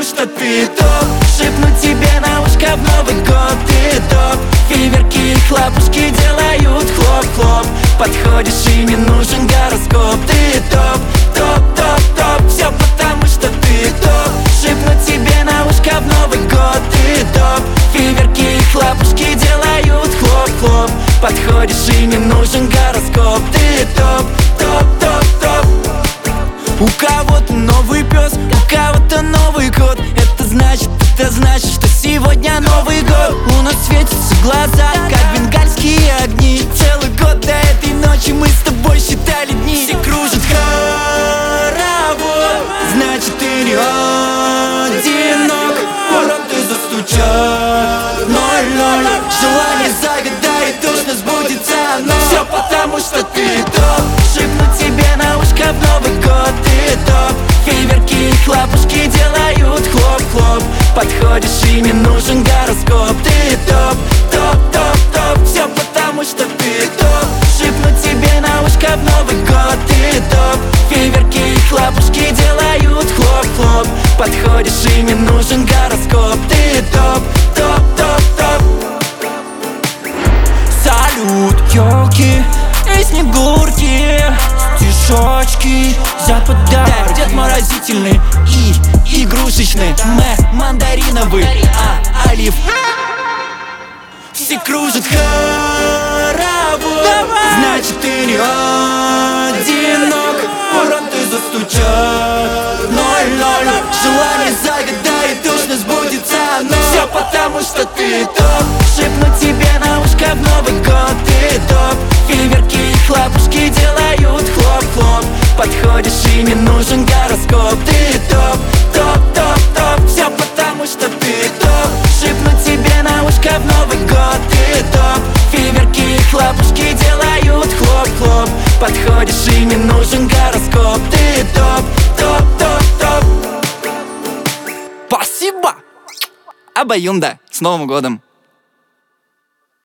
что ты топ. Шепну тебе на ушко в Новый год, ты топ. Фейерверки и хлопушки делают хлоп-хлоп. Подходишь и не нужен гороскоп, ты топ, топ, топ, топ. Все потому что ты топ. Шепну тебе на ушко в Новый год, ты топ. Фейерверки и хлопушки делают хлоп-хлоп. Подходишь и не нужен гороскоп, ты топ, топ, топ, топ. У кого-то новый пес, у кого-то Новый год. Это значит, что сегодня Новый год. У нас светятся глаза, как бенгальские огни. Целый год до этой ночи мы с тобой считали дни. Все кружат хоровод, значит ты не одинок. Ворота застучат 0-0. Желание загадай, точно сбудется оно. Все потому что ты топ. Шепну тебе на ушко в Новый год, ты топ. Фейерверки и хлопушки делают хлоп-хлоп. Подходишь и не нужен гороскоп, ты топ, топ, топ, топ. Все потому что ты топ. Шепну тебе на ушко в Новый год, ты топ. Фейерверки и хлопушки делают хлоп-хлоп. Подходишь и не нужен гороскоп, ты топ, топ, топ, топ. Салют, ёлки и снегурки, стишочки за подарок. Дед морозительный и игрушечный, мандариновый, олив. Все кружат хоровод, значит ты не одинок. Ворота застучат 0-0. Желание загадай, точно сбудется оно. Все потому что ты топ. Шепну тебе на ушко в Новый год, ты топ. Фейерверки и хлопушки делают хлоп-хлоп. Подходишь и не нужен гороскоп, ты топ, топ, топ, топ. Все потому что ты топ. Шепну тебе на ушко в Новый год, ты топ. Фейерверки и хлопушки делают хлоп-хлоп. Подходишь и не нужен гороскоп, ты топ, топ, топ, топ. Спасибо! Обоюнда! С Новым годом!